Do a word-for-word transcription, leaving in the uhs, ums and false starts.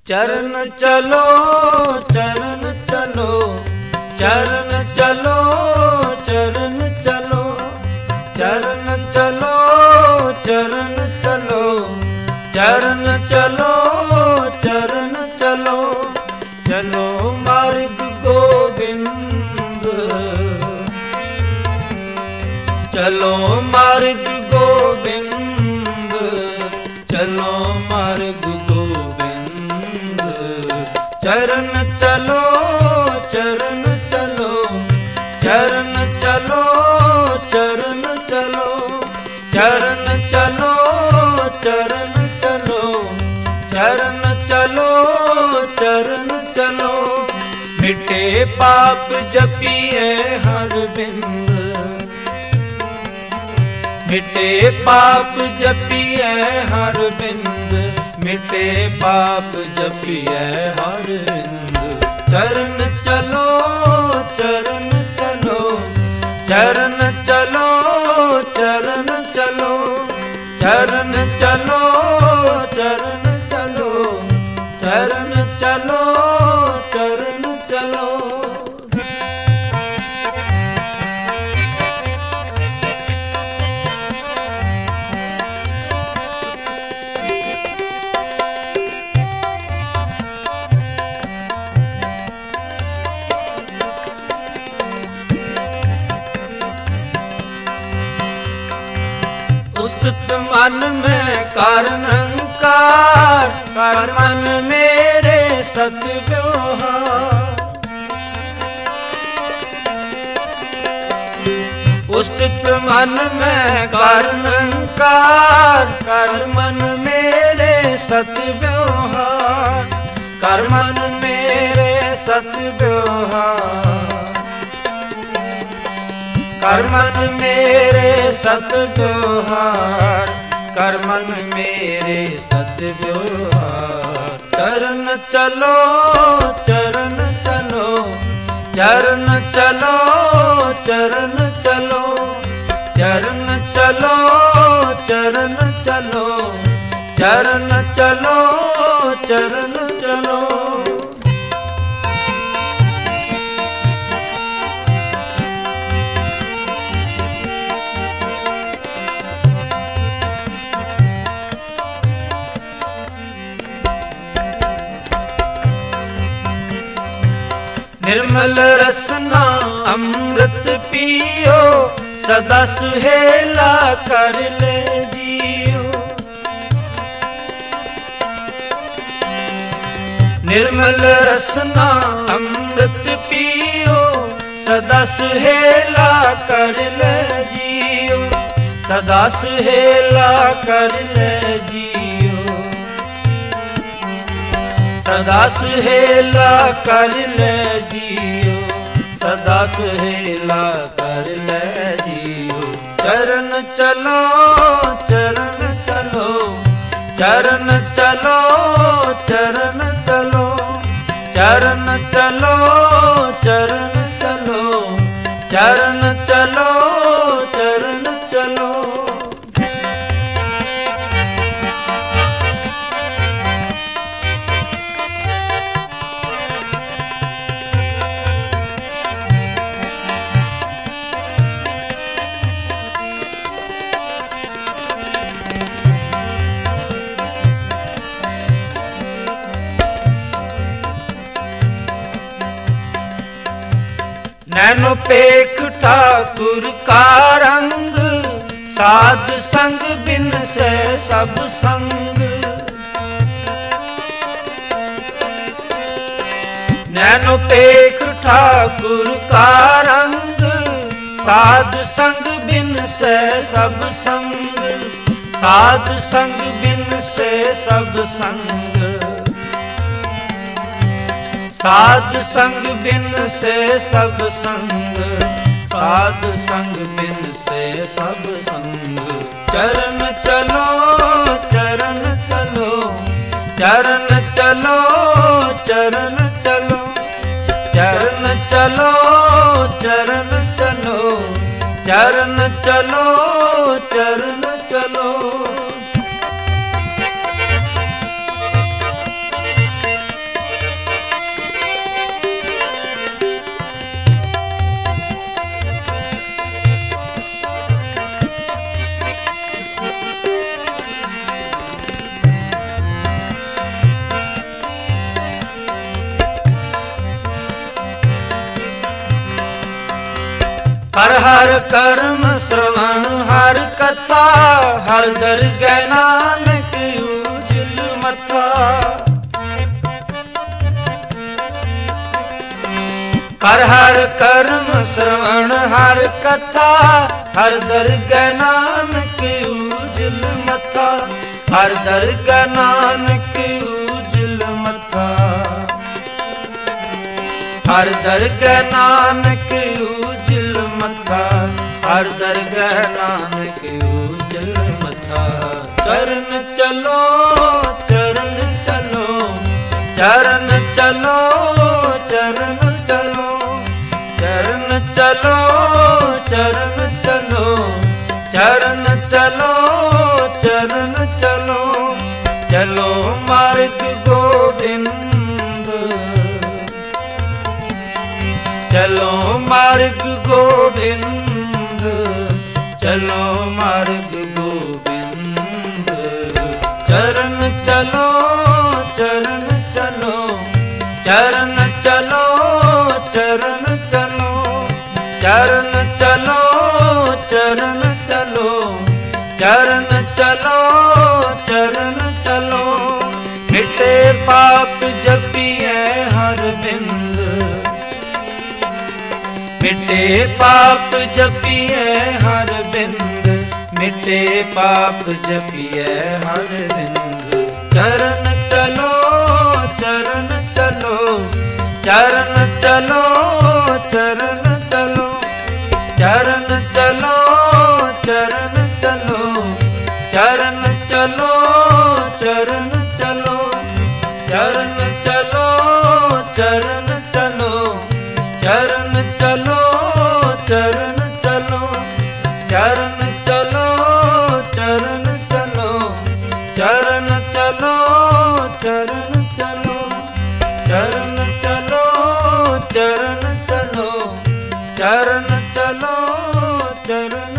चरण चलो चरण चलो चरण चलो चरण चलो चरण चलो चरण चलो चरण चलो चरण चलो चलो मार्ग गोविंद चलो मार्ग गोविंद चलो मार्ग गोविंद चरण चलो चरण चलो चरण चलो चरण चलो चरण चलो चरण चलो चरण चलो चरण चलो मिटे पाप जपिए हर बिंद मिटे पाप जपिए हर बिंद मिटे पाप जपिए हर बिंद चरण चलो चरण चलो चरण चलो चरण चलो चरण चलो चरण चलो चरण चलो चरण चलो उस्तुत मन में कारण अहंकार कर मन मेरे सत व्यवहार उस्तुत मन में कारण अहंकार कर मन मेरे सत व्यवहार कर मन मेरे सत व्यवहार कर मन मेरे सत व्यवहार कर मन मेरे सत व्यवहार चरण चलो चरण चलो चरण चलो चरण चलो चरण चलो चरण चलो चरण चलो चरण चलो निर्मल रसना अमृत पियो सदा सुहेला कर ले जियो निर्मल रसना अमृत पियो सदा सुहेला कर ले जियो सदा सुहेला कर ले जियो सदा सुहेला कर ले जियो सदा सुहेला कर ले जियो चरण चलो चरण चलो चरण चलो चरण चलो चरण चलो चरण चलो चरण चलो चरण चलो नैनो पेख ठाकुर का रंग साध संग बिन से सब संग नैनो पेख ठाकुर का रंग साध संग बिन से सब संग साध संग बिन से सब संग साध संग बिन से सब संग साध संग बिन से सब संग चरण चलो चरण चलो चरण चलो चरण चलो चरण चलो चरण चलो चरण चलो चरण चलो हर हर कर्म श्रवण हर कथा, हर दरगह नानक उजल मथा। हर हर कर्म श्रवण हर कथा, हर दरगह नानक उजल मथा, हर दरगह नानक उजल मथा। हर दरगह नानक उजल मथा, हर दरगह नानक उजल मथा। चरण चलो चरण चलो, चरण चलो चरण चलो, चरण चलो चरण चलो, चरण चलो चरण चलो। चलो मार्ग गोविंद, चलो मार्ग गोविंद, चलो मार्ग गोविंद। चरण चलो चरण चलो, चरण चलो चरण चलो, चरण चलो चरण चलो, चरण चलो चरण चलो। मिटे पाप जपिए हर बिंद, मिटे पाप जपिए हर बिंद, मिटे पाप जपिए हर बिंद। चरण चलो चरण चलो, चरण चलो चरण चलो, चरण चलो चरण चलो, चरण चलो चरण चलो, चरण चलो चरण चलो, चरण चलो चरण चलो, चरण चलो चरण चलो, चरण चलो चरण चलो, चरण चलो चरण चलो, चरण चलो चरण